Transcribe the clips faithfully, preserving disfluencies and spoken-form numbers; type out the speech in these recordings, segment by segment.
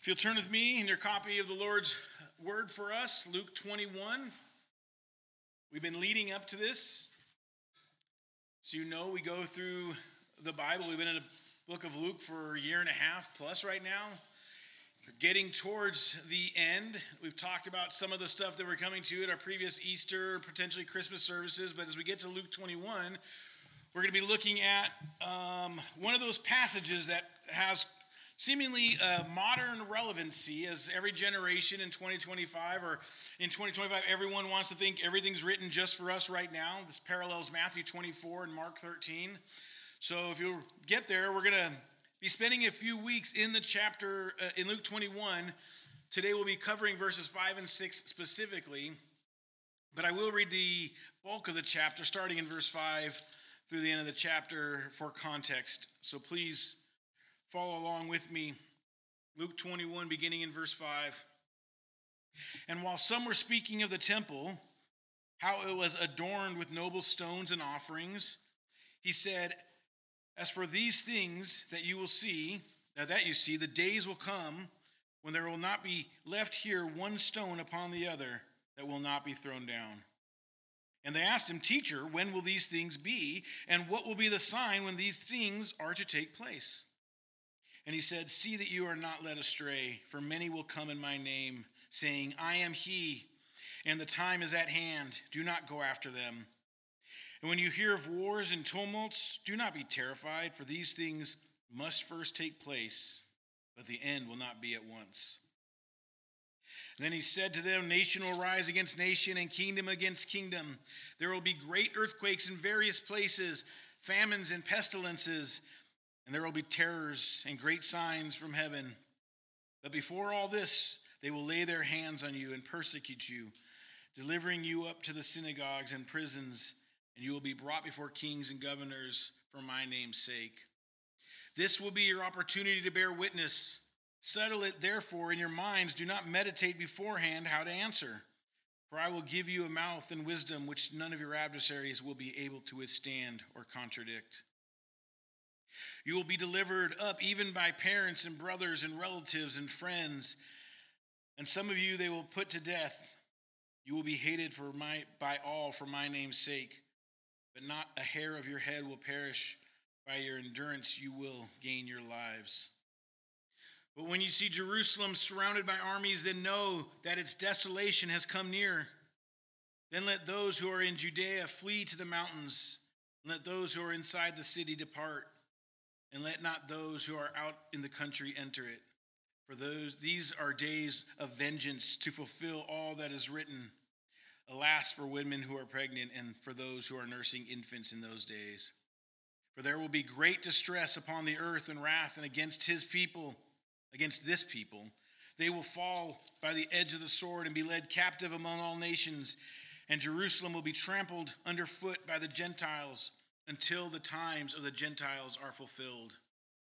If you'll turn with me in your copy of the Lord's word for us, Luke twenty-one. We've been leading up to this. So you know we go through the Bible. We've been in the book of Luke for a year and a half plus right now. We're getting towards the end. We've talked about some of the stuff that we're coming to at our previous Easter, potentially Christmas services. But as we get to Luke twenty-one, we're going to be looking at um, one of those passages that has seemingly a modern relevancy, as every generation in twenty twenty-five or in twenty twenty-five, everyone wants to think everything's written just for us right now. This parallels Matthew twenty-four and Mark thirteen. So if you'll get there, we're going to be spending a few weeks in the chapter, uh, in Luke twenty-one. Today we'll be covering verses five and six specifically, but I will read the bulk of the chapter, starting in verse five through the end of the chapter for context. So please follow along with me. Luke twenty-one, beginning in verse five. And while some were speaking of the temple, how it was adorned with noble stones and offerings, he said, as for these things that you will see, now that you see, the days will come when there will not be left here one stone upon the other that will not be thrown down. And they asked him, Teacher, when will these things be? And what will be the sign when these things are to take place? And he said, see that you are not led astray, for many will come in my name, saying, I am he, and the time is at hand. Do not go after them. And when you hear of wars and tumults, do not be terrified, for these things must first take place, but the end will not be at once. And then he said to them, nation will rise against nation, and kingdom against kingdom. There will be great earthquakes in various places, famines and pestilences, and there will be terrors and great signs from heaven. But before all this, they will lay their hands on you and persecute you, delivering you up to the synagogues and prisons, and you will be brought before kings and governors for my name's sake. This will be your opportunity to bear witness. Settle it, therefore, in your minds. Do not meditate beforehand how to answer. For I will give you a mouth and wisdom which none of your adversaries will be able to withstand or contradict. You will be delivered up even by parents and brothers and relatives and friends, and some of you they will put to death. You will be hated for my, by all for my name's sake, but not a hair of your head will perish. By your endurance you will gain your lives. But when you see Jerusalem surrounded by armies, then know that its desolation has come near. Then let those who are in Judea flee to the mountains, and let those who are inside the city depart. And let not those who are out in the country enter it. For those these are days of vengeance to fulfill all that is written. Alas, for women who are pregnant and for those who are nursing infants in those days. For there will be great distress upon the earth and wrath and against his people, against this people. They will fall by the edge of the sword and be led captive among all nations. And Jerusalem will be trampled underfoot by the Gentiles, until the times of the Gentiles are fulfilled.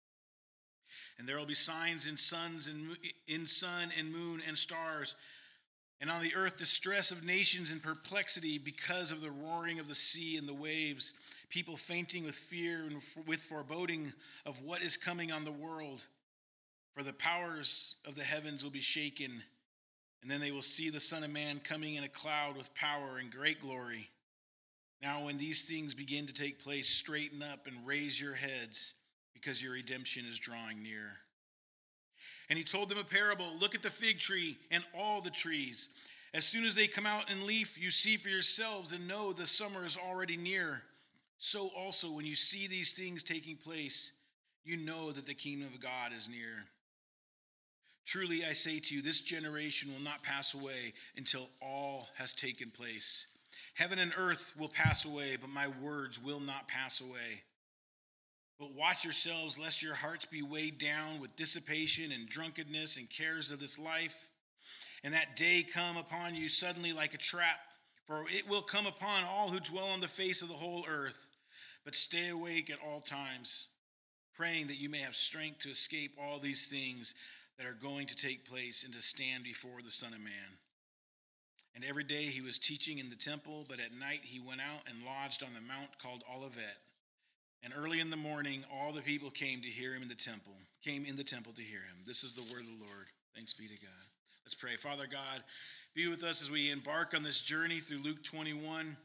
And there will be signs in suns and in sun and moon and stars, and on the earth distress of nations and perplexity because of the roaring of the sea and the waves, people fainting with fear and with foreboding of what is coming on the world. For the powers of the heavens will be shaken, and then they will see the Son of Man coming in a cloud with power and great glory. Now, when these things begin to take place, straighten up and raise your heads, because your redemption is drawing near. And he told them a parable. Look at the fig tree and all the trees. As soon as they come out in leaf, you see for yourselves and know the summer is already near. So also, when you see these things taking place, you know that the kingdom of God is near. Truly, I say to you, this generation will not pass away until all has taken place. Heaven and earth will pass away, but my words will not pass away. But watch yourselves, lest your hearts be weighed down with dissipation and drunkenness and cares of this life, and that day come upon you suddenly like a trap. For it will come upon all who dwell on the face of the whole earth. But stay awake at all times, praying that you may have strength to escape all these things that are going to take place and to stand before the Son of Man. And every day he was teaching in the temple, but at night he went out and lodged on the mount called Olivet. And early in the morning, all the people came to hear him in the temple, came in the temple to hear him. This is the word of the Lord. Thanks Thanks be to God. Let's pray. Father God, be with us as we embark on this journey through Luke twenty-one.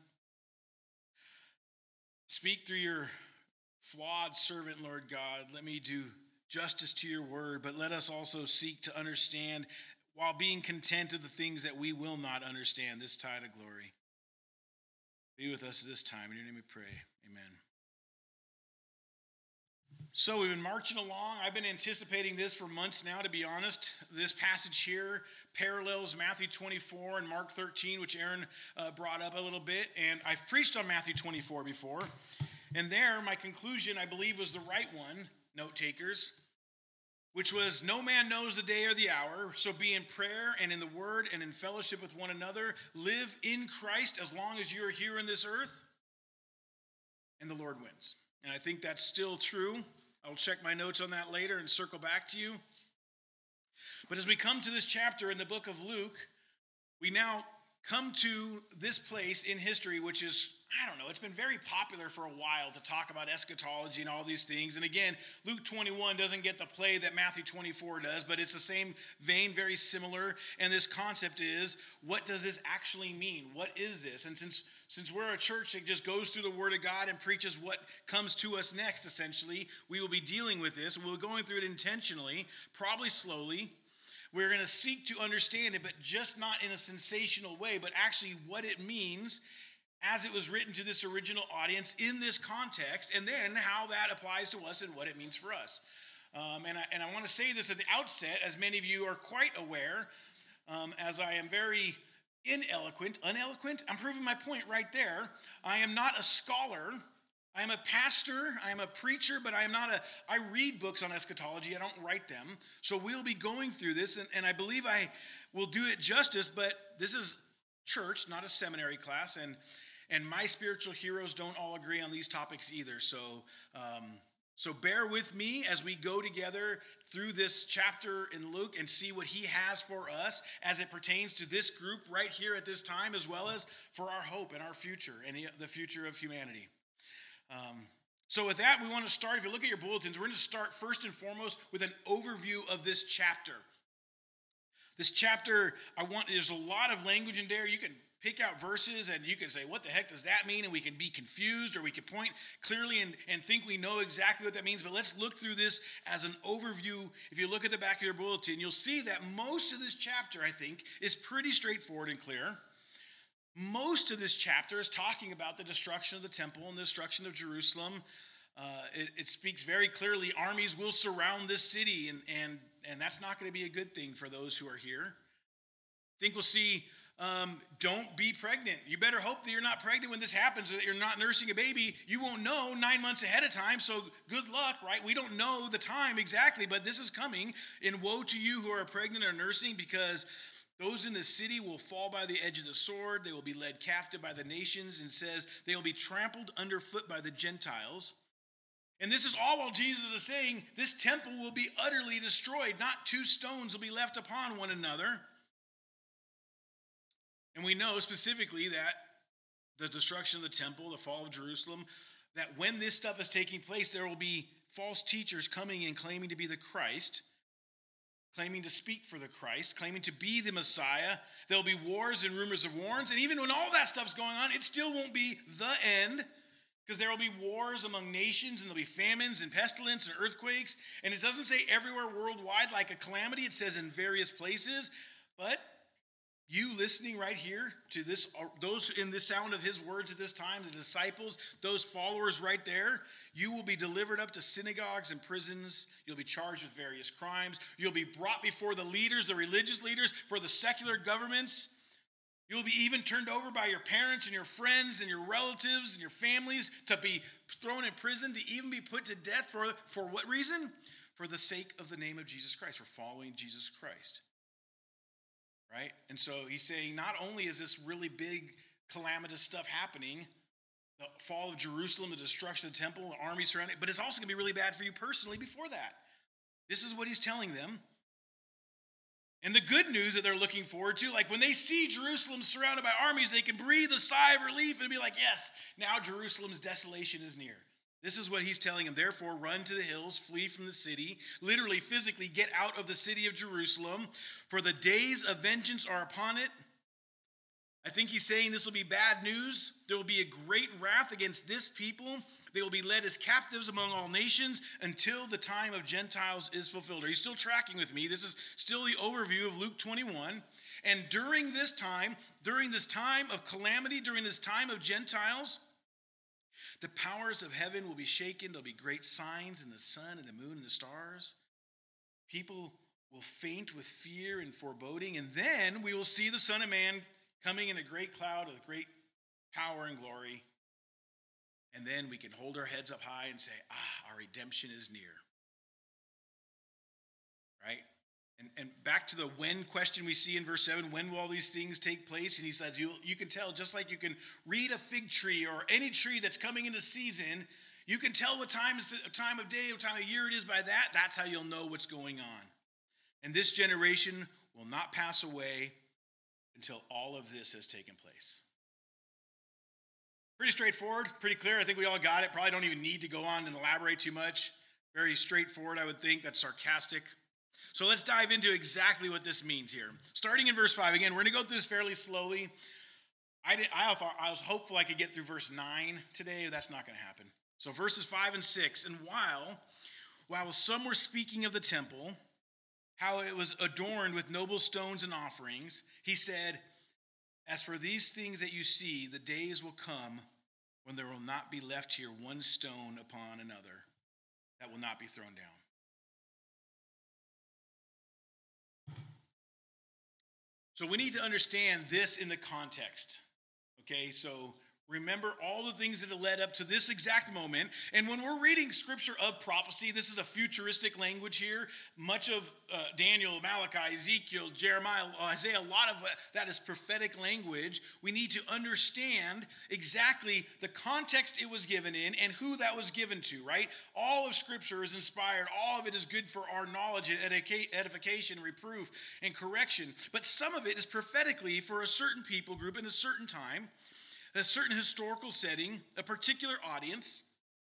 Speak through your flawed servant, Lord God. Let me do justice to your word, but let us also seek to understand while being content of the things that we will not understand this tide of glory. Be with us at this time. In your name we pray. Amen. So we've been marching along. I've been anticipating this for months now, to be honest. This passage here parallels Matthew twenty-four and Mark thirteen, which Aaron uh, brought up a little bit. And I've preached on Matthew twenty-four before. And there, my conclusion, I believe, was the right one, note takers, which was, no man knows the day or the hour, so be in prayer and in the word and in fellowship with one another. Live in Christ as long as you are here in this earth, and the Lord wins. And I think that's still true. I'll check my notes on that later and circle back to you. But as we come to this chapter in the book of Luke, we now come to this place in history, which is, I don't know, it's been very popular for a while to talk about eschatology and all these things. And again, Luke twenty-one doesn't get the play that Matthew twenty-four does, but it's the same vein, very similar. And this concept is, what does this actually mean? What is this? And since Since we're a church that just goes through the Word of God and preaches what comes to us next, essentially, we will be dealing with this. And we're going through it intentionally, probably slowly. We're going to seek to understand it, but just not in a sensational way, but actually what it means as it was written to this original audience in this context, and then how that applies to us and what it means for us. Um, and, I, and I want to say this at the outset, as many of you are quite aware, um, as I am very ineloquent, uneloquent, I'm proving my point right there. I am not a scholar. I am a pastor. I am a preacher, but I am not a, I read books on eschatology. I don't write them. So we'll be going through this, and, and I believe I will do it justice, but this is church, not a seminary class, and, and my spiritual heroes don't all agree on these topics either. So, um, So bear with me as we go together through this chapter in Luke and see what he has for us as it pertains to this group right here at this time, as well as for our hope and our future and the future of humanity. Um, so with that, we want to start, if you look at your bulletins, we're going to start first and foremost with an overview of this chapter. This chapter, I want, there's a lot of language in there. You can pick out verses and you can say, what the heck does that mean? And we can be confused, or we can point clearly and, and think we know exactly what that means. But let's look through this as an overview. If you look at the back of your bulletin, you'll see that most of this chapter, I think, is pretty straightforward and clear. Most of this chapter is talking about the destruction of the temple and the destruction of Jerusalem. Uh, it, it speaks very clearly, armies will surround this city, and, and, and that's not going to be a good thing for those who are here. I think we'll see Um, don't be pregnant. You better hope that you're not pregnant when this happens, that you're not nursing a baby. You won't know nine months ahead of time, so good luck, right? We don't know the time exactly, but this is coming. And woe to you who are pregnant or nursing, because those in the city will fall by the edge of the sword. They will be led captive by the nations, and says they will be trampled underfoot by the Gentiles. And this is all while Jesus is saying this temple will be utterly destroyed. Not two stones will be left upon one another. And we know specifically that the destruction of the temple, the fall of Jerusalem, that when this stuff is taking place, there will be false teachers coming and claiming to be the Christ, claiming to speak for the Christ, claiming to be the Messiah. There'll be wars and rumors of wars. And even when all that stuff's going on, it still won't be the end, because there will be wars among nations, and there'll be famines and pestilence and earthquakes. And it doesn't say everywhere worldwide like a calamity. It says in various places. But you listening right here to this, those in the sound of his words at this time, the disciples, those followers right there, you will be delivered up to synagogues and prisons. You'll be charged with various crimes. You'll be brought before the leaders, the religious leaders, for the secular governments. You'll be even turned over by your parents and your friends and your relatives and your families to be thrown in prison, to even be put to death for, for what reason? For the sake of the name of Jesus Christ, for following Jesus Christ. Right? And so he's saying not only is this really big calamitous stuff happening, the fall of Jerusalem, the destruction of the temple, the army surrounding it, but it's also going to be really bad for you personally before that. This is what he's telling them. And the good news that they're looking forward to, like when they see Jerusalem surrounded by armies, they can breathe a sigh of relief and be like, yes, now Jerusalem's desolation is near. This is what he's telling him. Therefore, run to the hills, flee from the city. Literally, physically, get out of the city of Jerusalem, for the days of vengeance are upon it. I think he's saying this will be bad news. There will be a great wrath against this people. They will be led as captives among all nations until the time of Gentiles is fulfilled. Are you still tracking with me? This is still the overview of Luke twenty-one. And during this time, during this time of calamity, during this time of Gentiles, the powers of heaven will be shaken. There'll be great signs in the sun and the moon and the stars. People will faint with fear and foreboding. And then we will see the Son of Man coming in a great cloud with great power and glory. And then we can hold our heads up high and say, ah, our redemption is near. Right? And, and back to the when question we see in verse seven, when will all these things take place? And he says, you, you can tell, just like you can read a fig tree or any tree that's coming into season, you can tell what time, is the, time of day, what time of year it is by that. That's how you'll know what's going on. And this generation will not pass away until all of this has taken place. Pretty straightforward, pretty clear. I think we all got it. Probably don't even need to go on and elaborate too much. Very straightforward, I would think. That's sarcastic. So let's dive into exactly what this means here. Starting in verse five. Again, we're going to go through this fairly slowly. I, did, I, thought, I was hopeful I could get through verse nine today. That's not going to happen. So verses five and six. And while, while some were speaking of the temple, how it was adorned with noble stones and offerings, he said, as for these things that you see, the days will come when there will not be left here one stone upon another that will not be thrown down. So we need to understand this in the context. Okay, so remember all the things that have led up to this exact moment. And when we're reading scripture of prophecy, this is a futuristic language here. Much of uh, Daniel, Malachi, Ezekiel, Jeremiah, Isaiah, a lot of that is prophetic language. We need to understand exactly the context it was given in and who that was given to, right? All of scripture is inspired. All of it is good for our knowledge and edification, reproof, and correction. But some of it is prophetically for a certain people group in a certain time, a certain historical setting, a particular audience.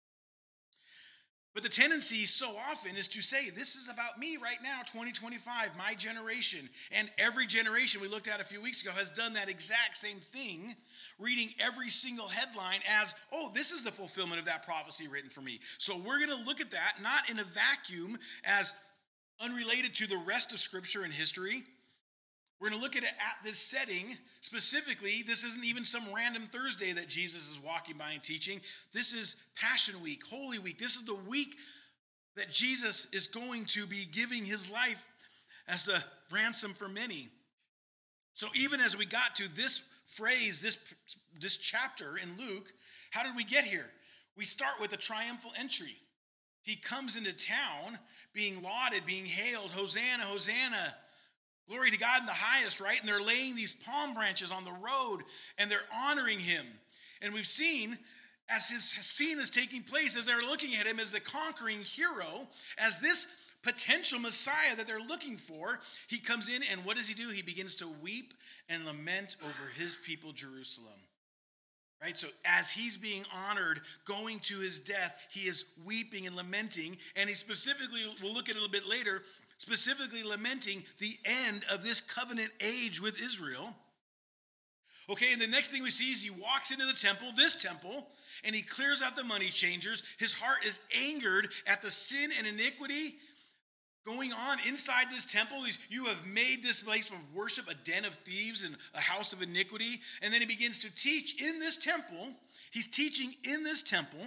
But the tendency so often is to say, this is about me right now, twenty twenty-five, my generation. And every generation we looked at a few weeks ago has done that exact same thing, reading every single headline as, oh, this is the fulfillment of that prophecy written for me. So we're going to look at that, not in a vacuum as unrelated to the rest of Scripture and history. We're going to look at it at this setting. Specifically, this isn't even some random Thursday that Jesus is walking by and teaching. This is Passion Week, Holy Week. This is the week that Jesus is going to be giving his life as a ransom for many. So even as we got to this phrase, this, this chapter in Luke, how did we get here? We start with a triumphal entry. He comes into town being lauded, being hailed, Hosanna, Hosanna. Glory to God in the highest, right? And they're laying these palm branches on the road and they're honoring him. And we've seen, as his scene is taking place, as they're looking at him as a conquering hero, as this potential Messiah that they're looking for, he comes in and what does he do? He begins to weep and lament over his people, Jerusalem. Right? So as he's being honored, going to his death, he is weeping and lamenting. And he specifically, we'll look at it a little bit later, specifically lamenting the end of this covenant age with Israel. Okay, and the next thing we see is he walks into the temple, this temple, and he clears out the money changers. His heart is angered at the sin and iniquity going on inside this temple. He's, you have made this place of worship a den of thieves and a house of iniquity. And then he begins to teach in this temple. He's teaching in this temple.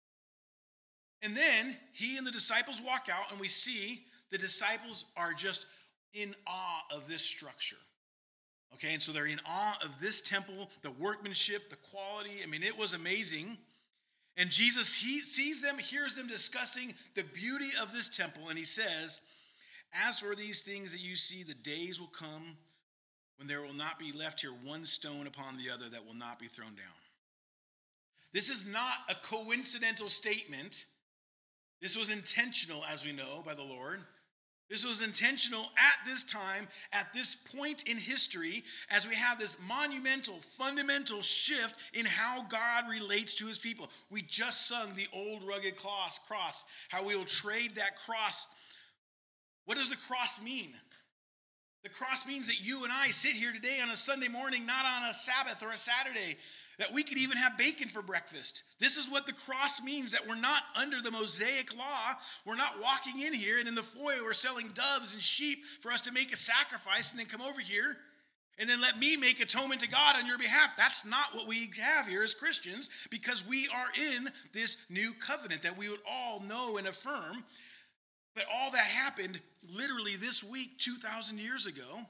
And then he and the disciples walk out and we see the disciples are just in awe of this structure. Okay, and so they're in awe of this temple, the workmanship, the quality. I mean, it was amazing. And Jesus, he sees them, hears them discussing the beauty of this temple, and he says, as for these things that you see, the days will come when there will not be left here one stone upon the other that will not be thrown down. This is not a coincidental statement. This was intentional, as we know, by the Lord. This was intentional at this time, at this point in history, as we have this monumental, fundamental shift in how God relates to his people. We just sung the old rugged cross, cross, how we will trade that cross. What does the cross mean? The cross means that you and I sit here today on a Sunday morning, not on a Sabbath or a Saturday, that we could even have bacon for breakfast. This is what the cross means, that we're not under the Mosaic law. We're not walking in here and in the foyer we're selling doves and sheep for us to make a sacrifice and then come over here and then let me make atonement to God on your behalf. That's not what we have here as Christians, because we are in this new covenant that we would all know and affirm. But all that happened literally this week, two thousand years ago.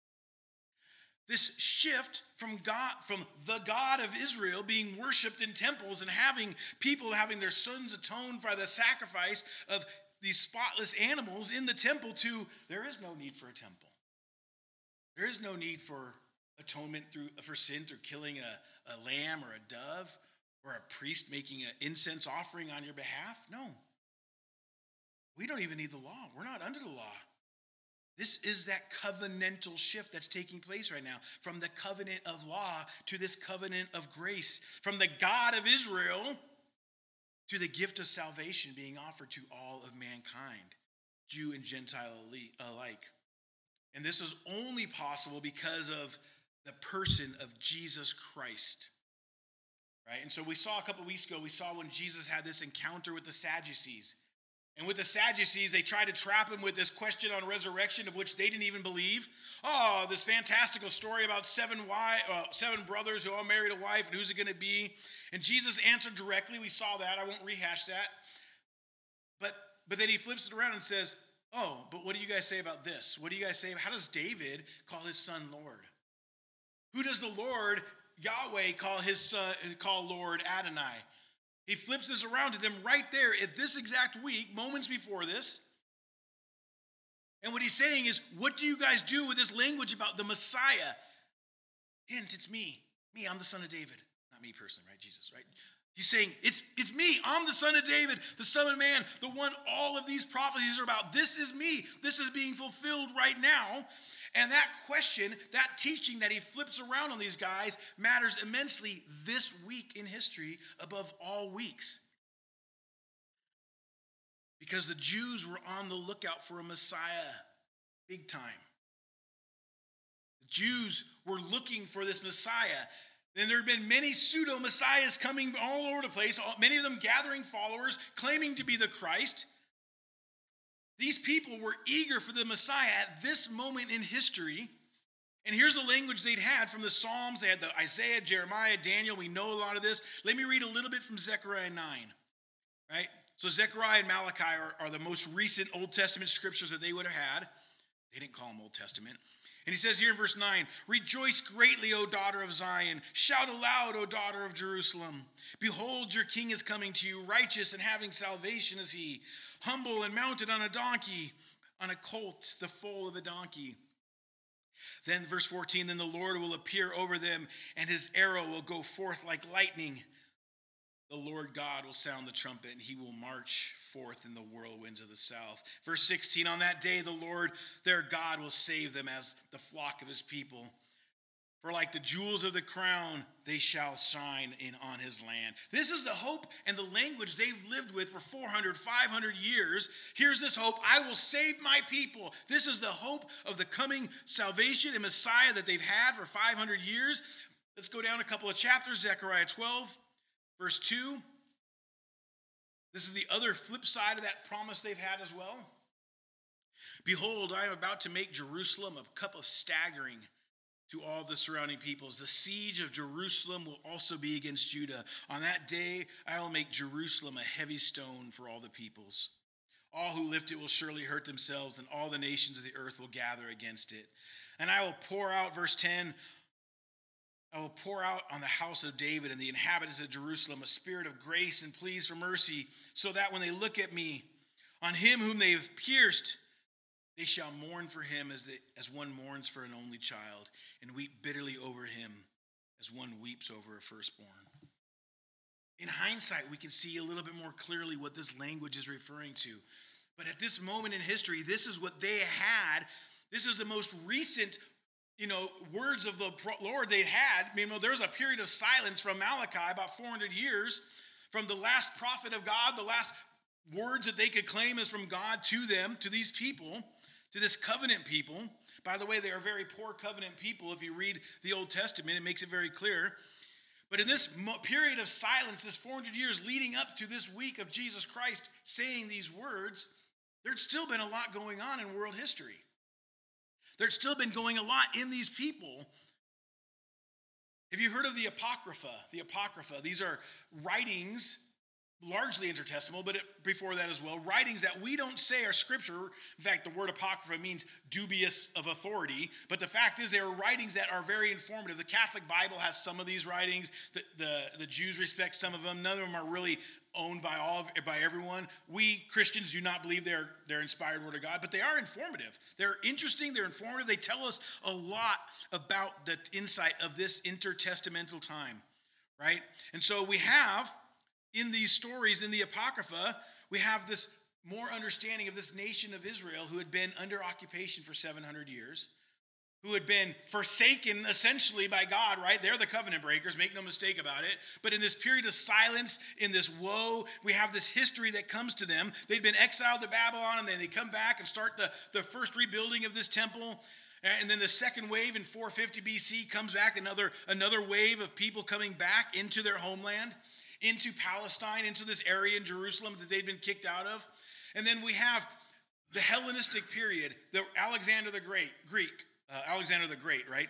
This shift from God, from the God of Israel being worshipped in temples and having people having their sins atoned by the sacrifice of these spotless animals in the temple to there is no need for a temple. There is no need for atonement through for sin through killing a, a lamb or a dove or a priest making an incense offering on your behalf. No. We don't even need the law. We're not under the law. This is that covenantal shift that's taking place right now. From the covenant of law to this covenant of grace. From the God of Israel to the gift of salvation being offered to all of mankind, Jew and Gentile alike. And this was only possible because of the person of Jesus Christ. Right? And so we saw a couple weeks ago, we saw when Jesus had this encounter with the Sadducees. And with the Sadducees, they tried to trap him with this question on resurrection, of which they didn't even believe. Oh, this fantastical story about seven wives, uh, seven brothers who all married a wife, and who's it going to be? And Jesus answered directly. We saw that. I won't rehash that. But but then he flips it around and says, oh, but what do you guys say about this? What do you guys say? How does David call his son Lord? Who does the Lord, Yahweh, call his son, call Lord Adonai? He flips this around to them right there at this exact week, moments before this. And what he's saying is, what do you guys do with this language about the Messiah? Hint, it's me. Me, I'm the son of David. Not me personally, right? Jesus, right? He's saying, it's, it's me. I'm the son of David, the son of man, the one all of these prophecies are about. This is me. This is being fulfilled right now. And that question, that teaching that he flips around on these guys matters immensely this week in history above all weeks. Because the Jews were on the lookout for a Messiah big time. The Jews were looking for this Messiah. And there had been many pseudo-messiahs coming all over the place, many of them gathering followers, claiming to be the Christ. These people were eager for the Messiah at this moment in history. And here's the language they'd had from the Psalms. They had the Isaiah, Jeremiah, Daniel. We know a lot of this. Let me read a little bit from Zechariah nine. Right? So Zechariah and Malachi are, are the most recent Old Testament scriptures that they would have had. They didn't call them Old Testament. And he says here in verse nine, rejoice greatly, O daughter of Zion. Shout aloud, O daughter of Jerusalem. Behold, your king is coming to you, righteous and having salvation is he, humble and mounted on a donkey, on a colt, the foal of a donkey. Then verse fourteen, then the Lord will appear over them, and his arrow will go forth like lightning. The Lord God will sound the trumpet, and he will march forth in the whirlwinds of the south. Verse sixteen, on that day the Lord their God will save them as the flock of his people. For like the jewels of the crown, they shall shine in on his land. This is the hope and the language they've lived with for four hundred, five hundred years. Here's this hope. I will save my people. This is the hope of the coming salvation and Messiah that they've had for five hundred years. Let's go down a couple of chapters. Zechariah twelve, verse two. This is the other flip side of that promise they've had as well. Behold, I am about to make Jerusalem a cup of staggering to all the surrounding peoples. The siege of Jerusalem will also be against Judah. On that day, I will make Jerusalem a heavy stone for all the peoples. All who lift it will surely hurt themselves, and all the nations of the earth will gather against it. And I will pour out, verse ten, I will pour out on the house of David and the inhabitants of Jerusalem a spirit of grace and pleas for mercy, so that when they look at me, on him whom they have pierced, they shall mourn for him as, they, as one mourns for an only child, and weep bitterly over him as one weeps over a firstborn. In hindsight, we can see a little bit more clearly what this language is referring to. But at this moment in history, this is what they had. This is the most recent, you know, words of the Lord they had. I mean, there was a period of silence from Malachi, about four hundred years, from the last prophet of God, the last words that they could claim as from God to them, to these people, to this covenant people. By the way, they are very poor covenant people. If you read the Old Testament, it makes it very clear. But in this period of silence, this four hundred years leading up to this week of Jesus Christ saying these words, there's still been a lot going on in world history. There's still been going a lot in these people. Have you heard of the Apocrypha? The Apocrypha, these are writings, largely intertestamental, but it, before that as well, writings that we don't say are scripture. In fact, the word apocrypha means dubious of authority, but the fact is they are writings that are very informative. The Catholic Bible has some of these writings. The, the, the Jews respect some of them. None of them are really owned by all of, by everyone. We Christians do not believe they're, they're inspired word of God, but they are informative. They're interesting, they're informative. They tell us a lot about the insight of this intertestamental time, right? And so we have in these stories, in the Apocrypha, we have this more understanding of this nation of Israel who had been under occupation for seven hundred years, who had been forsaken essentially by God, right? They're the covenant breakers, make no mistake about it. But in this period of silence, in this woe, we have this history that comes to them. They'd been exiled to Babylon, and then they come back and start the, the first rebuilding of this temple. And then the second wave in four fifty B C comes back, another, another wave of people coming back into their homeland, into Palestine, into this area in Jerusalem that they'd been kicked out of. And then we have the Hellenistic period, the Alexander the Great, Greek, uh, Alexander the Great, right?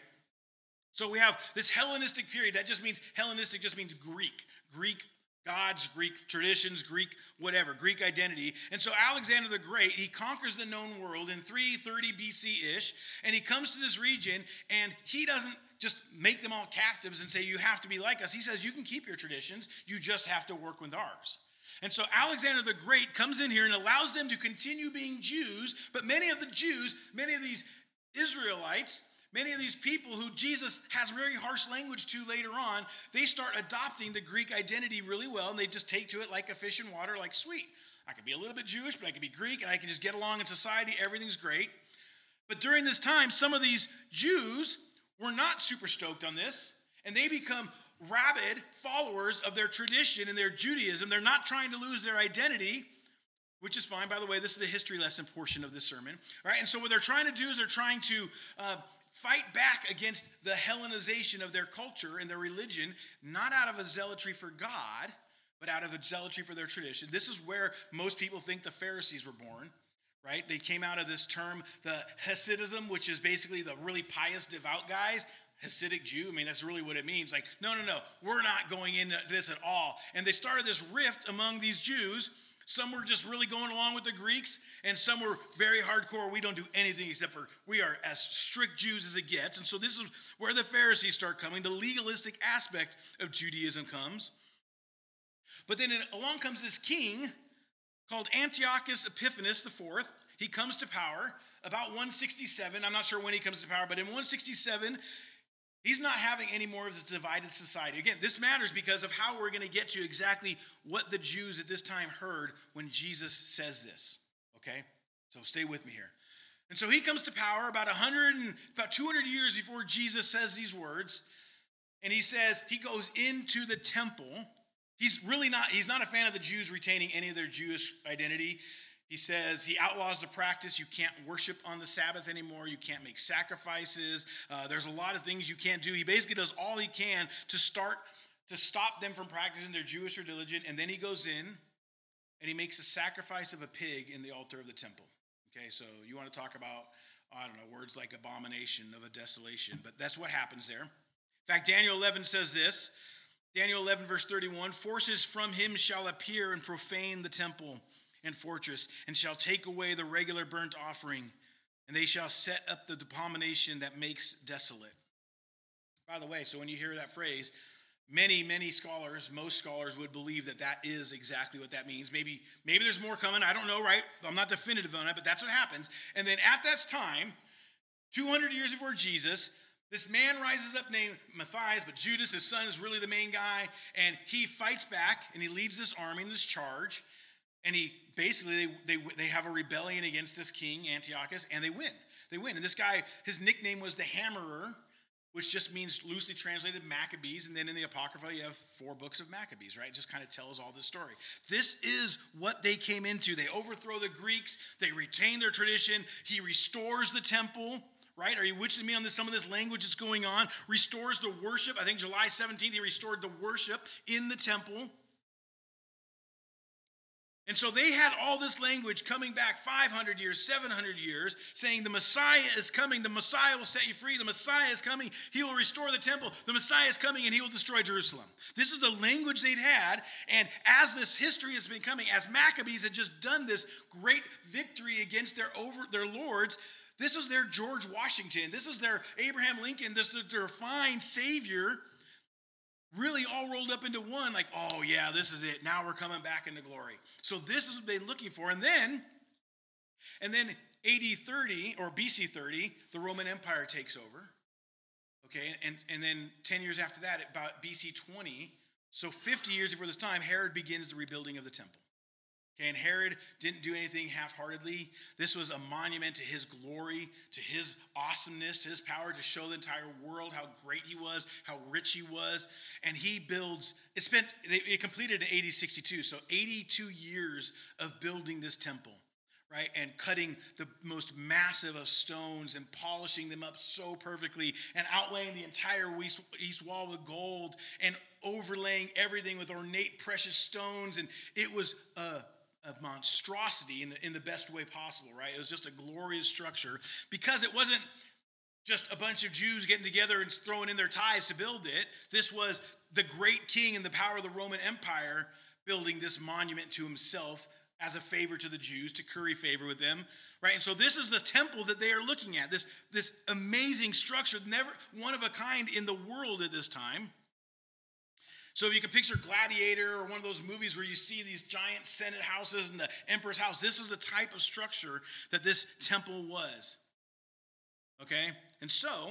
So we have this Hellenistic period. That just means, Hellenistic just means Greek, Greek gods, Greek traditions, Greek whatever, Greek identity. And so Alexander the Great, he conquers the known world in three thirty B C-ish, and he comes to this region, and he doesn't just make them all captives and say, you have to be like us. He says, you can keep your traditions, you just have to work with ours. And so Alexander the Great comes in here and allows them to continue being Jews, but many of the Jews, many of these Israelites, many of these people who Jesus has very harsh language to later on, they start adopting the Greek identity really well, and they just take to it like a fish in water, like, sweet, I can be a little bit Jewish, but I can be Greek, and I can just get along in society, everything's great. But during this time, some of these Jews were not super stoked on this, and they become rabid followers of their tradition and their Judaism. They're not trying to lose their identity, which is fine. By the way, this is the history lesson portion of this sermon. Right? And so what they're trying to do is they're trying to uh, fight back against the Hellenization of their culture and their religion, not out of a zealotry for God, but out of a zealotry for their tradition. This is where most people think the Pharisees were born. Right? They came out of this term, the Hasidism, which is basically the really pious, devout guys. Hasidic Jew, I mean, that's really what it means. Like, no, no, no, we're not going into this at all. And they started this rift among these Jews. Some were just really going along with the Greeks, and some were very hardcore. We don't do anything except for we are as strict Jews as it gets. And so this is where the Pharisees start coming. The legalistic aspect of Judaism comes. But then along comes this king called Antiochus Epiphanes the fourth. He comes to power about one sixty-seven. I'm not sure when he comes to power, but in one sixty-seven, he's not having any more of this divided society. Again, this matters because of how we're going to get to exactly what the Jews at this time heard when Jesus says this. Okay? So stay with me here. And so he comes to power about one hundred and about two hundred years before Jesus says these words. And he says, he goes into the temple. He's really not, he's not a fan of the Jews retaining any of their Jewish identity. He says he outlaws the practice. You can't worship on the Sabbath anymore. You can't make sacrifices. Uh, there's a lot of things you can't do. He basically does all he can to start, to stop them from practicing their Jewish religion. And then he goes in and he makes a sacrifice of a pig in the altar of the temple. Okay, so you want to talk about, I don't know, words like abomination of a desolation. But that's what happens there. In fact, Daniel eleven says this. Daniel eleven, verse thirty-one, forces from him shall appear and profane the temple and fortress, and shall take away the regular burnt offering, and they shall set up the abomination that makes desolate. By the way, so when you hear that phrase, many, many scholars, most scholars would believe that that is exactly what that means. Maybe, maybe there's more coming. I don't know, right? I'm not definitive on it, but that's what happens. And then at this time, two hundred years before Jesus, this man rises up named Matthias, but Judas, his son, is really the main guy, and he fights back, and he leads this army, this charge, And he basically, they, they, they have a rebellion against this king, Antiochus, and they win. They win. And this guy, his nickname was the Hammerer, which just means loosely translated Maccabees. And then in the Apocrypha, you have four books of Maccabees, right? It just kind of tells all this story. This is what they came into. They overthrow the Greeks. They retain their tradition. He restores the temple, right? Are you with me on this? Some of this language that's going on. Restores the worship. I think July seventeenth, he restored the worship in the temple. And so they had all this language coming back five hundred years, seven hundred years, saying the Messiah is coming, the Messiah will set you free, the Messiah is coming, he will restore the temple, the Messiah is coming, and he will destroy Jerusalem. This is the language they'd had, and as this history has been coming, as Maccabees had just done this great victory against their over their lords, this was their George Washington, this is their Abraham Lincoln, this is their fine Savior, really all rolled up into one, like, oh yeah, this is it. Now we're coming back into glory. So this is what they've been looking for. And then, and then A D thirty, or B C thirty, the Roman Empire takes over. Okay, and, and then ten years after that, about B C twenty, so fifty years before this time, Herod begins the rebuilding of the temple. Okay, and Herod didn't do anything half-heartedly. This was a monument to his glory, to his awesomeness, to his power, to show the entire world how great he was, how rich he was. And he builds, it spent, it completed in A D sixty-two, so eighty-two years of building this temple, right? And cutting the most massive of stones and polishing them up so perfectly and outlaying the entire east, east wall with gold and overlaying everything with ornate precious stones. And it was a a monstrosity in the, in the best way possible, right? It was just a glorious structure because it wasn't just a bunch of Jews getting together and throwing in their tithes to build it. This was the great king and the power of the Roman Empire building this monument to himself as a favor to the Jews, to curry favor with them, right? And so this is the temple that they are looking at, this, this amazing structure, never one of a kind in the world at this time. So if you can picture Gladiator or one of those movies where you see these giant Senate houses and the emperor's house, this is the type of structure that this temple was. Okay? And so,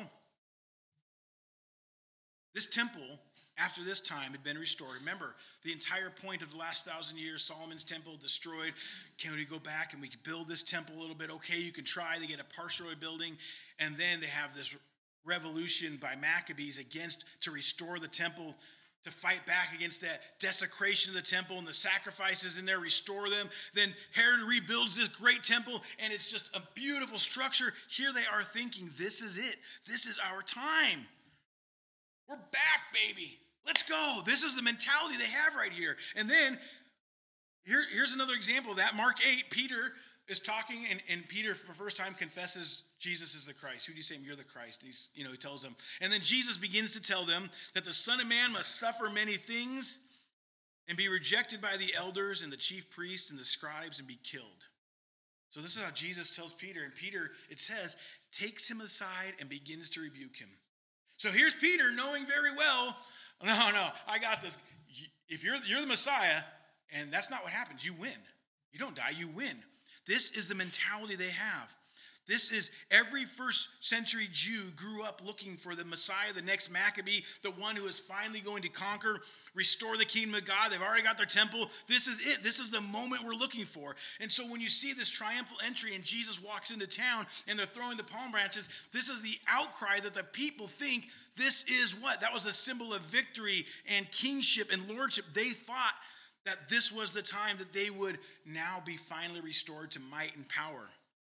this temple, after this time, had been restored. Remember, the entire point of the last thousand years, Solomon's temple destroyed. Can we go back and we can build this temple a little bit? Okay, you can try. They get a partial rebuilding. And then they have this revolution by Maccabees against, to restore the temple, to fight back against that desecration of the temple and the sacrifices in there, restore them. Then Herod rebuilds this great temple, and it's just a beautiful structure. Here they are thinking, this is it. This is our time. We're back, baby. Let's go. This is the mentality they have right here. And then, here, here's another example of that. Mark eight, Peter is talking, and, and Peter, for the first time, confesses Jesus is the Christ. Who do you say? You're the Christ. And he's, you know, he tells them. And then Jesus begins to tell them that the Son of Man must suffer many things and be rejected by the elders and the chief priests and the scribes and be killed. So this is how Jesus tells Peter. And Peter, it says, takes him aside and begins to rebuke him. So here's Peter knowing very well, no, no, I got this. If you're, you're the Messiah, and that's not what happens, you win. You don't die, you win. This is the mentality they have. This is every first century Jew grew up looking for the Messiah, the next Maccabee, the one who is finally going to conquer, restore the kingdom of God. They've already got their temple. This is it. This is the moment we're looking for. And so when you see this triumphal entry and Jesus walks into town and they're throwing the palm branches, this is the outcry that the people think this is what? That was a symbol of victory and kingship and lordship. They thought that this was the time that they would now be finally restored to might and power.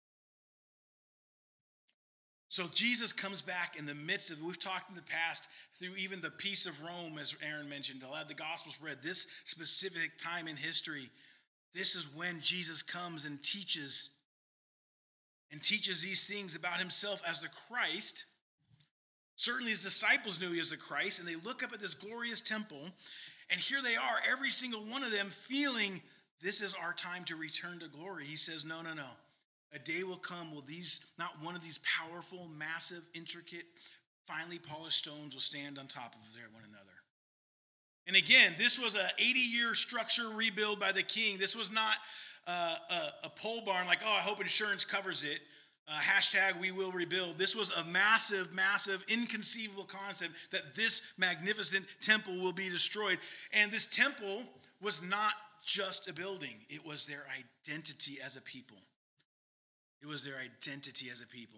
So Jesus comes back in the midst of, we've talked in the past through even the peace of Rome, as Aaron mentioned, to let the gospel spread. This specific time in history, this is when Jesus comes and teaches, and teaches these things about himself as the Christ. Certainly his disciples knew he was the Christ, and they look up at this glorious temple, and here they are, every single one of them feeling this is our time to return to glory. He says, no, no, no. A day will come will these, not one of these powerful, massive, intricate, finely polished stones will stand on top of one another. And again, this was an eighty-year structure rebuild by the king. This was not uh, a, a pole barn like, oh, I hope insurance covers it. Uh, hashtag we will rebuild. This was a massive, massive, inconceivable concept that this magnificent temple will be destroyed. And this temple was not just a building. It was their identity as a people. It was their identity as a people.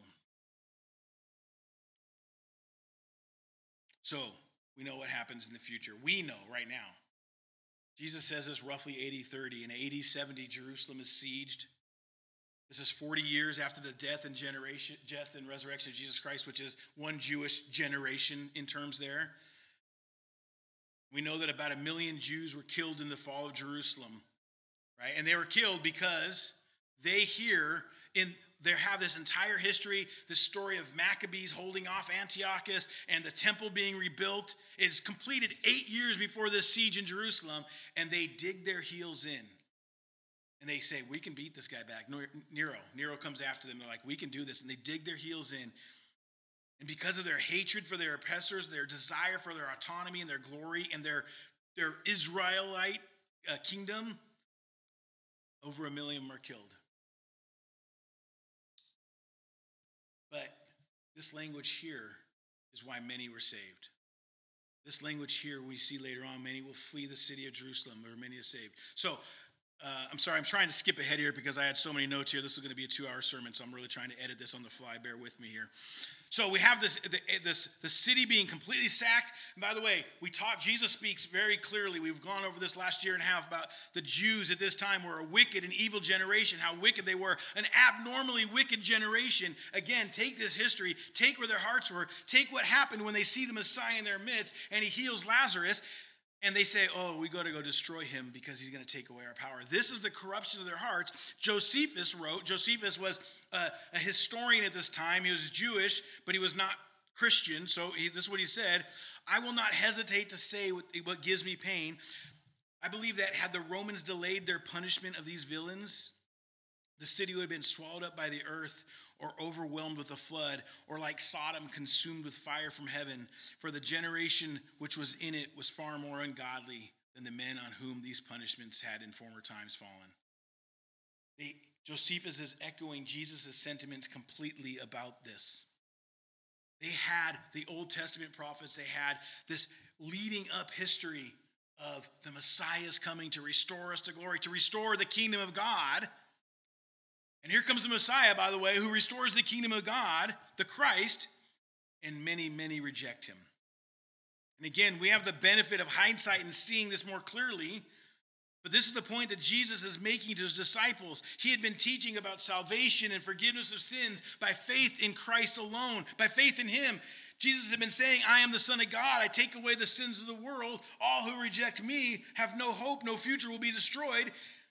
So, we know what happens in the future. We know right now. Jesus says this roughly A D thirty. In A D seventy, Jerusalem is sieged. This is forty years after the death and generation, death and resurrection of Jesus Christ, which is one Jewish generation in terms there. We know that about a million Jews were killed in the fall of Jerusalem, right? And they were killed because they hear in They have this entire history, this story of Maccabees holding off Antiochus and the temple being rebuilt. It's completed eight years before this siege in Jerusalem, and they dig their heels in. And they say, we can beat this guy back. Nero. Nero comes after them. They're like, we can do this. And they dig their heels in. And because of their hatred for their oppressors, their desire for their autonomy and their glory and their, their Israelite uh, kingdom, over a million are killed. But this language here is why many were saved. This language here, we see later on, many will flee the city of Jerusalem, or many are saved. So, uh, I'm sorry, I'm trying to skip ahead here because I had so many notes here. This is going to be a two-hour sermon, so I'm really trying to edit this on the fly. Bear with me here. So we have this, the, this, the city being completely sacked. And by the way, we talk, Jesus speaks very clearly. We've gone over this last year and a half about the Jews at this time were a wicked and evil generation, how wicked they were, an abnormally wicked generation. Again, take this history, take where their hearts were, take what happened when they see the Messiah in their midst and he heals Lazarus. And they say, oh, we got to go destroy him because he's going to take away our power. This is the corruption of their hearts. Josephus wrote, Josephus was a, a historian at this time. He was Jewish, but he was not Christian. So he, this is what he said. I will not hesitate to say what, what gives me pain. I believe that had the Romans delayed their punishment of these villains, the city would have been swallowed up by the earth or overwhelmed with a flood, or like Sodom, consumed with fire from heaven. For the generation which was in it was far more ungodly than the men on whom these punishments had in former times fallen. They, Josephus is echoing Jesus' sentiments completely about this. They had the Old Testament prophets, they had this leading up history of the Messiah's coming to restore us to glory, to restore the kingdom of God. And here comes the Messiah, by the way, who restores the kingdom of God, the Christ, and many, many reject him. And again, we have the benefit of hindsight and seeing this more clearly, but this is the point that Jesus is making to his disciples. He had been teaching about salvation and forgiveness of sins by faith in Christ alone, by faith in him. Jesus had been saying, I am the Son of God. I take away the sins of the world. All who reject me have no hope, no future, will be destroyed.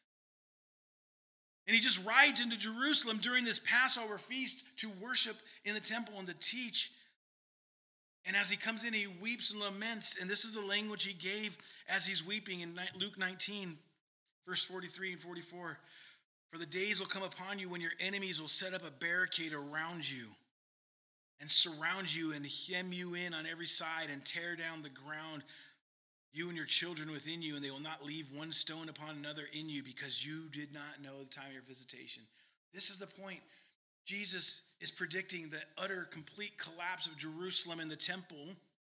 And he just rides into Jerusalem during this Passover feast to worship in the temple and to teach. And as he comes in, he weeps and laments. And this is the language he gave as he's weeping in Luke nineteen, verse forty-three and forty-four. For the days will come upon you when your enemies will set up a barricade around you and surround you and hem you in on every side and tear down the ground, you and your children within you, and they will not leave one stone upon another in you because you did not know the time of your visitation. This is the point. Jesus is predicting the utter, complete collapse of Jerusalem and the temple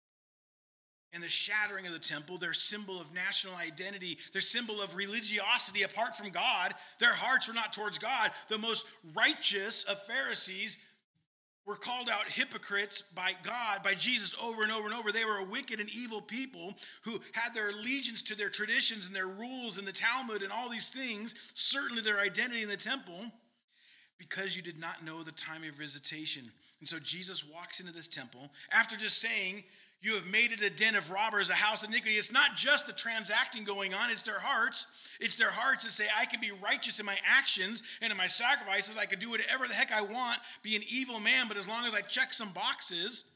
and the shattering of the temple, their symbol of national identity, their symbol of religiosity apart from God. Their hearts were not towards God. The most righteous of Pharisees were called out hypocrites by God, by Jesus over and over and over. They were a wicked and evil people who had their allegiance to their traditions and their rules and the Talmud and all these things, certainly their identity in the temple, because you did not know the time of your visitation. And so Jesus walks into this temple after just saying, you have made it a den of robbers, a house of iniquity. It's not just the transacting going on, it's their hearts. It's their hearts that say, I can be righteous in my actions and in my sacrifices. I can do whatever the heck I want, be an evil man, but as long as I check some boxes.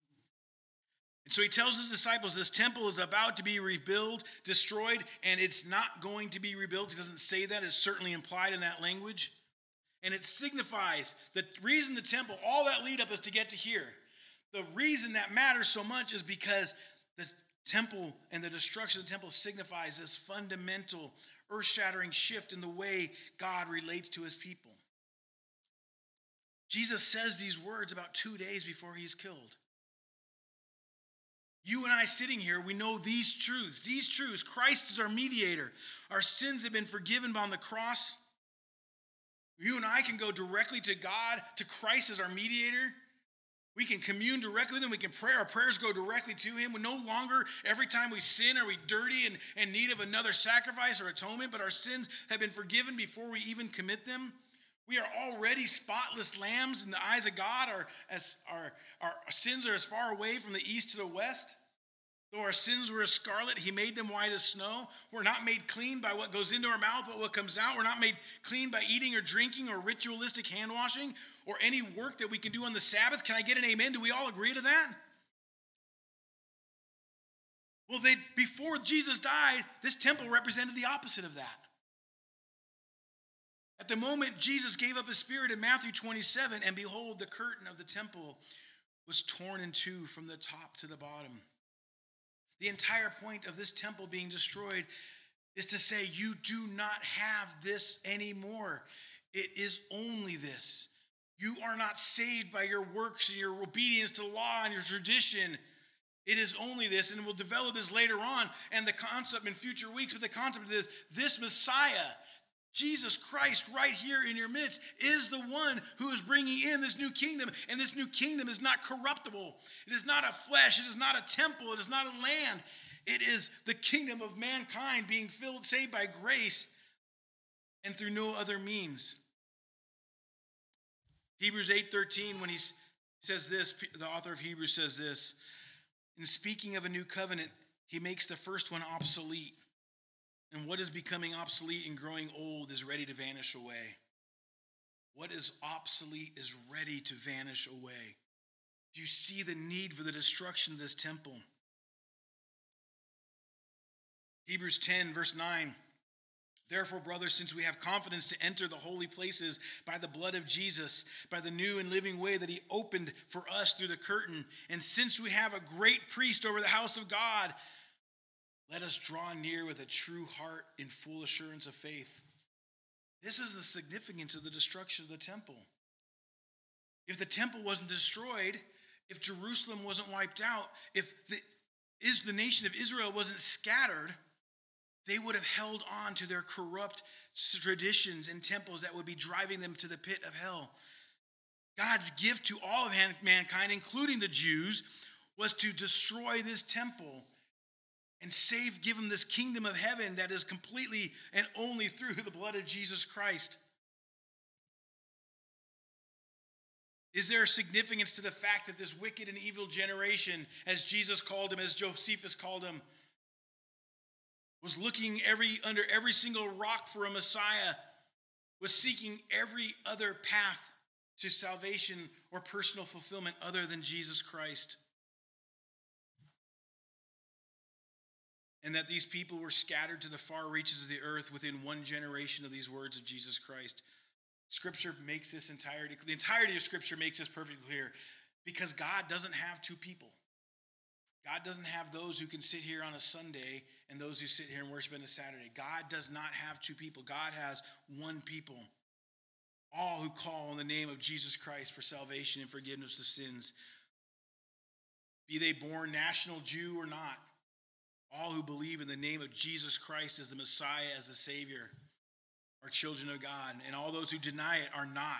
And so he tells his disciples, this temple is about to be rebuilt, destroyed, and it's not going to be rebuilt. He doesn't say that. It's certainly implied in that language. And it signifies the reason the temple, all that lead up is to get to here. The reason that matters so much is because the temple and the destruction of the temple signifies this fundamental, earth-shattering shift in the way God relates to his people. Jesus says these words about two days before he's killed. You and I sitting here, we know these truths. These truths. Christ is our mediator. Our sins have been forgiven on the cross. You and I can go directly to God, to Christ as our mediator. We can commune directly with him. We can pray. Our prayers go directly to him. We no longer, every time we sin, are we dirty and in need of another sacrifice or atonement, but our sins have been forgiven before we even commit them. We are already spotless lambs in the eyes of God. Our, as our, our sins are as far away from the east to the west. Though our sins were as scarlet, he made them white as snow. We're not made clean by what goes into our mouth, but what comes out. We're not made clean by eating or drinking or ritualistic hand washing or any work that we can do on the Sabbath. Can I get an amen? Do we all agree to that? Well, they before Jesus died, this temple represented the opposite of that. At the moment Jesus gave up his spirit in Matthew twenty-seven, and behold, the curtain of the temple was torn in two from the top to the bottom. The entire point of this temple being destroyed is to say, you do not have this anymore. It is only this. You are not saved by your works and your obedience to law and your tradition. It is only this, and we'll develop this later on, and the concept in future weeks, but the concept of this, this Messiah, Jesus Christ right here in your midst, is the one who is bringing in this new kingdom, and this new kingdom is not corruptible. It is not a flesh. It is not a temple. It is not a land. It is the kingdom of mankind being filled, saved by grace and through no other means. Hebrews eight thirteen, when he says this, the author of Hebrews says this, in speaking of a new covenant, he makes the first one obsolete. And what is becoming obsolete and growing old is ready to vanish away. What is obsolete is ready to vanish away. Do you see the need for the destruction of this temple? Hebrews ten, verse nine. Therefore, brothers, since we have confidence to enter the holy places by the blood of Jesus, by the new and living way that he opened for us through the curtain, and since we have a great priest over the house of God, let us draw near with a true heart in full assurance of faith. This is the significance of the destruction of the temple. If the temple wasn't destroyed, if Jerusalem wasn't wiped out, if the, is the nation of Israel wasn't scattered, they would have held on to their corrupt traditions and temples that would be driving them to the pit of hell. God's gift to all of mankind, including the Jews, was to destroy this temple and save, give them this kingdom of heaven that is completely and only through the blood of Jesus Christ. Is there significance to the fact that this wicked and evil generation, as Jesus called him, as Josephus called him, was looking every under every single rock for a Messiah, was seeking every other path to salvation or personal fulfillment other than Jesus Christ? And that these people were scattered to the far reaches of the earth within one generation of these words of Jesus Christ. Scripture makes this entirety, the entirety of Scripture makes this perfectly clear, because God doesn't have two people. God doesn't have those who can sit here on a Sunday and those who sit here and worship on a Saturday. God does not have two people. God has one people. All who call on the name of Jesus Christ for salvation and forgiveness of sins. Be they born national Jew or not. All who believe in the name of Jesus Christ as the Messiah, as the Savior, are children of God. And all those who deny it are not.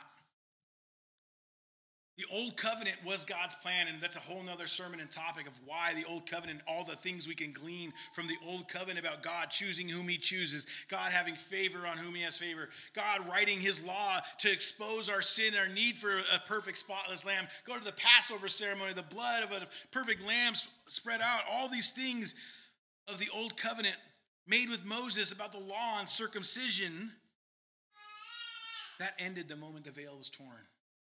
The Old Covenant was God's plan, and that's a whole nother sermon and topic of why the Old Covenant, all the things we can glean from the Old Covenant about God choosing whom he chooses, God having favor on whom he has favor, God writing his law to expose our sin, our need for a perfect spotless lamb, go to the Passover ceremony, the blood of a perfect lamb spread out, all these things of the Old Covenant made with Moses about the law and circumcision, that ended the moment the veil was torn.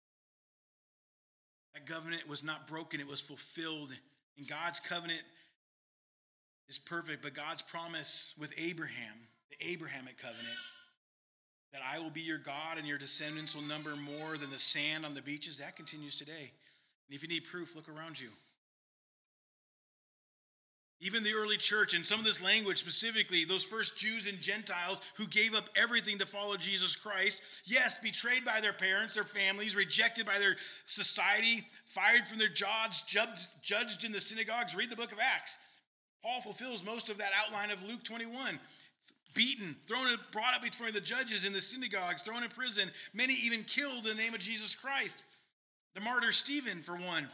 That covenant was not broken, it was fulfilled. And God's covenant is perfect, but God's promise with Abraham, the Abrahamic covenant, that I will be your God and your descendants will number more than the sand on the beaches, that continues today. And if you need proof, look around you. Even the early church, and some of this language specifically, those first Jews and Gentiles who gave up everything to follow Jesus Christ, yes, betrayed by their parents, their families, rejected by their society, fired from their jobs, judged, judged in the synagogues. Read the book of Acts. Paul fulfills most of that outline of Luke twenty-one. Beaten, thrown, brought up before the judges in the synagogues, thrown in prison, many even killed in the name of Jesus Christ. The martyr Stephen, for one.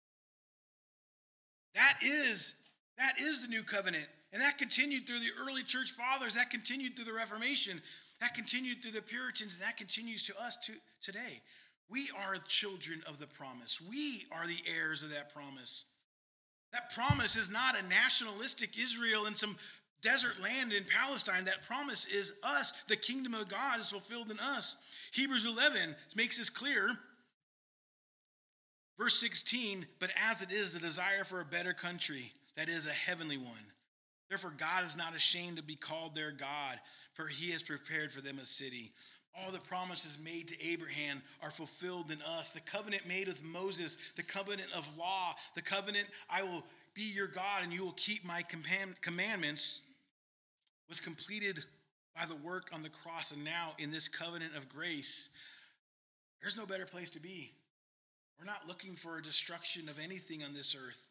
That is That is the new covenant. And that continued through the early church fathers. That continued through the Reformation. That continued through the Puritans. And that continues to us to, today. We are children of the promise. We are the heirs of that promise. That promise is not a nationalistic Israel in some desert land in Palestine. That promise is us. The kingdom of God is fulfilled in us. Hebrews eleven makes this clear. Verse sixteen, but as it is the desire for a better country, that is a heavenly one. Therefore, God is not ashamed to be called their God, for he has prepared for them a city. All the promises made to Abraham are fulfilled in us. The covenant made with Moses, the covenant of law, the covenant, I will be your God and you will keep my commandments, was completed by the work on the cross. And now in this covenant of grace, there's no better place to be. We're not looking for a destruction of anything on this earth.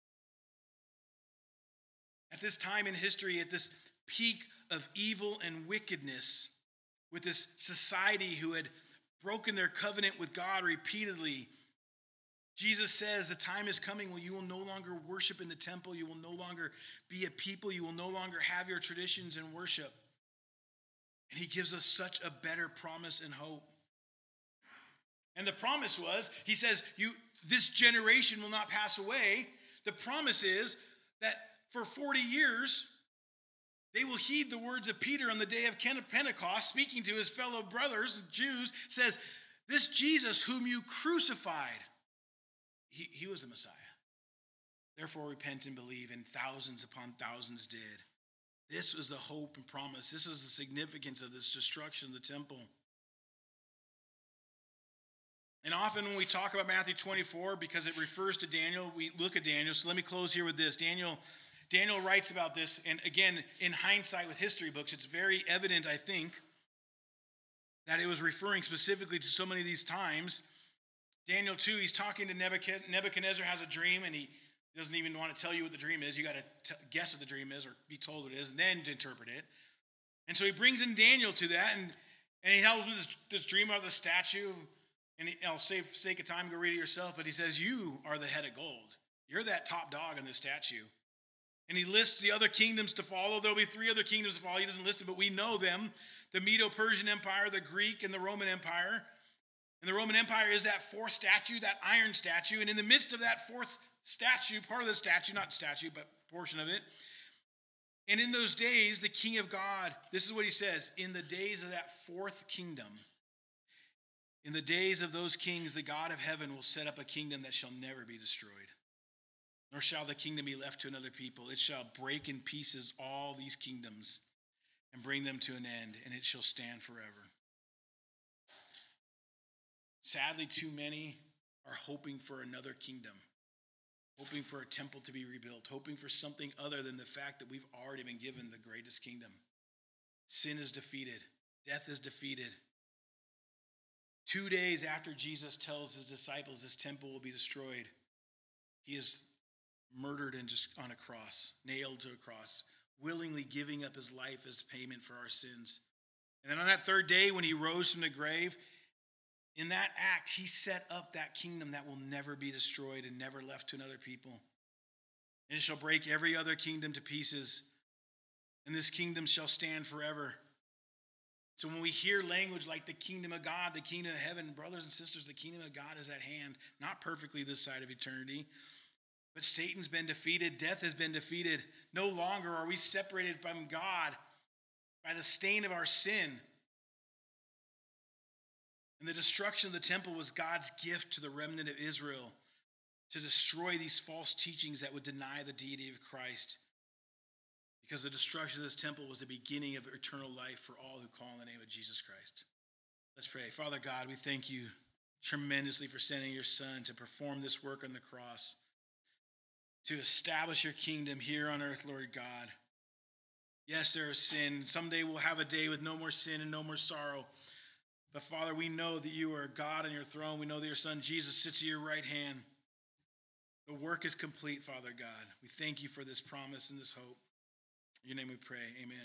At this time in history, at this peak of evil and wickedness, with this society who had broken their covenant with God repeatedly, Jesus says the time is coming when you will no longer worship in the temple. You will no longer be a people. You will no longer have your traditions and worship. And he gives us such a better promise and hope. And the promise was, he says, "You, this generation will not pass away." The promise is that for forty years, they will heed the words of Peter on the day of Pentecost, speaking to his fellow brothers, Jews, says, this Jesus whom you crucified, he, he was the Messiah. Therefore repent and believe, and thousands upon thousands did. This was the hope and promise. This is the significance of this destruction of the temple. And often when we talk about Matthew twenty-four, because it refers to Daniel, we look at Daniel. So let me close here with this. Daniel, Daniel writes about this, and again, in hindsight with history books, it's very evident, I think, that it was referring specifically to so many of these times. Daniel two, he's talking to Nebuchadnezzar. Nebuchadnezzar has a dream, and he doesn't even want to tell you what the dream is. You got to guess what the dream is or be told what it is, and then to interpret it. And so he brings in Daniel to that, and, and he tells him this, this dream of the statue. And he, I'll save for sake of time, go read it yourself. But he says, you are the head of gold. You're that top dog on this statue. And he lists the other kingdoms to follow. There'll be three other kingdoms to follow. He doesn't list them, but we know them. The Medo-Persian Empire, the Greek, and the Roman Empire. And the Roman Empire is that fourth statue, that iron statue. And in the midst of that fourth statue, part of the statue, not statue, but portion of it. And in those days, the king of God, this is what he says, in the days of that fourth kingdom, in the days of those kings, the God of heaven will set up a kingdom that shall never be destroyed. Nor shall the kingdom be left to another people. It shall break in pieces all these kingdoms and bring them to an end, and it shall stand forever. Sadly, too many are hoping for another kingdom, hoping for a temple to be rebuilt, hoping for something other than the fact that we've already been given the greatest kingdom. Sin is defeated. Death is defeated. Two days after Jesus tells his disciples this temple will be destroyed, he is murdered and just on a cross, nailed to a cross, willingly giving up his life as payment for our sins. And then on that third day when he rose from the grave, in that act, he set up that kingdom that will never be destroyed and never left to another people. And it shall break every other kingdom to pieces, and this kingdom shall stand forever. So when we hear language like the kingdom of God, the kingdom of heaven, brothers and sisters, the kingdom of God is at hand, not perfectly this side of eternity, but Satan's been defeated. Death has been defeated. No longer are we separated from God by the stain of our sin. And the destruction of the temple was God's gift to the remnant of Israel to destroy these false teachings that would deny the deity of Christ. Because the destruction of this temple was the beginning of eternal life for all who call on the name of Jesus Christ. Let's pray. Father God, we thank you tremendously for sending your Son to perform this work on the cross. to establish your kingdom here on earth, Lord God. Yes, there is sin. Someday we'll have a day with no more sin and no more sorrow. But Father, we know that you are God on your throne. We know that your Son Jesus sits at your right hand. The work is complete, Father God. We thank you for this promise and this hope. In your name we pray, amen.